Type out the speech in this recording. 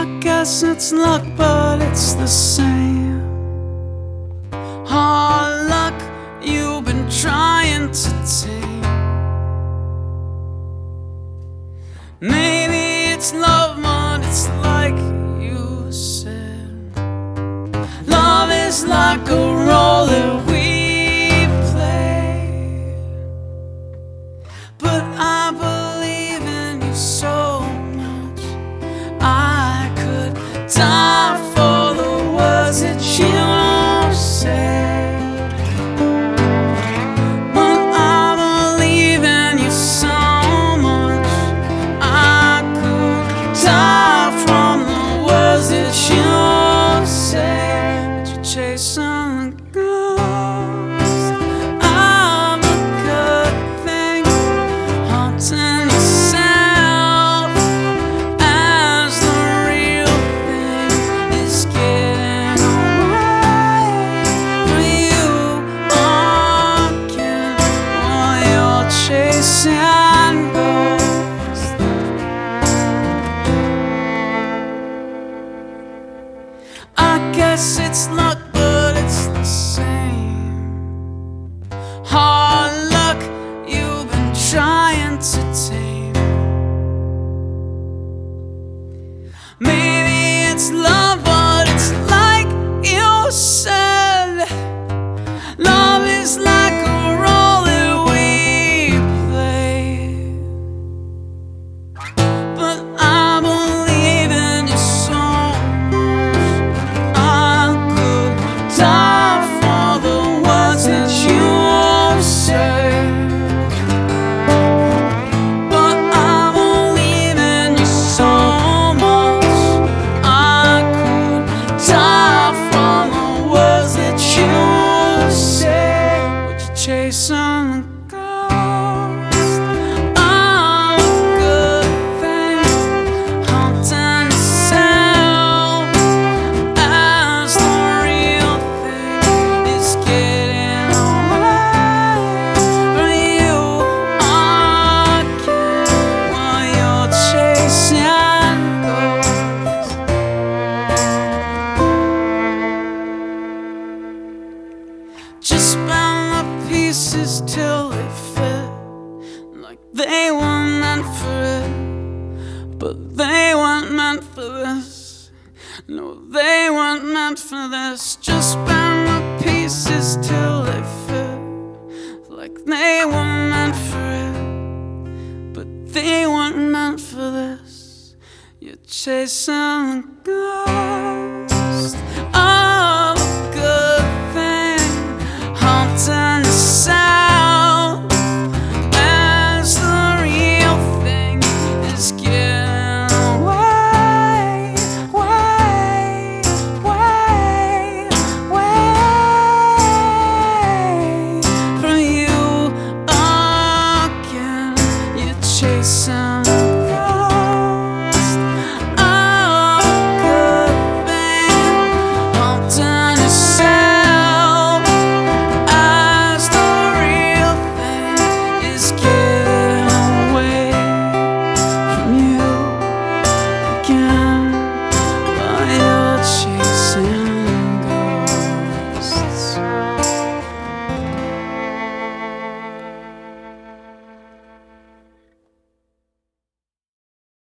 guess it's luck, but it's the same. Hard luck you've been trying to tame. Maybe it's love, but it's like you said. Love is like a role that we play. But I believe in you so much, I could die for the words that you won't say. But I believe in you so much, I could die from the words that you won't say. But you're chasing the ghost of a good thing, haunting yourself as the real thing is getting away from you again while you're chasing ghosts. I guess it's luck, but it's the same. Hard luck you've been trying to tame. Maybe it's love, but it's like you said. Love is like a role that we play. But I believe in you so much, I could die for the words that you won't say. But I believe in you so much, I could die from the words that you won't say. But you're chasing the ghost of a good thing, haunting yourself as the real thing is getting away from you again while you're chasing ghosts. Just bend the pieces till they fit, like they weren't meant for it. But they weren't meant for this. No, they weren't meant for this. Just bend the pieces till they fit, like they weren't meant for it. But they weren't meant for this. You're chasing the ghost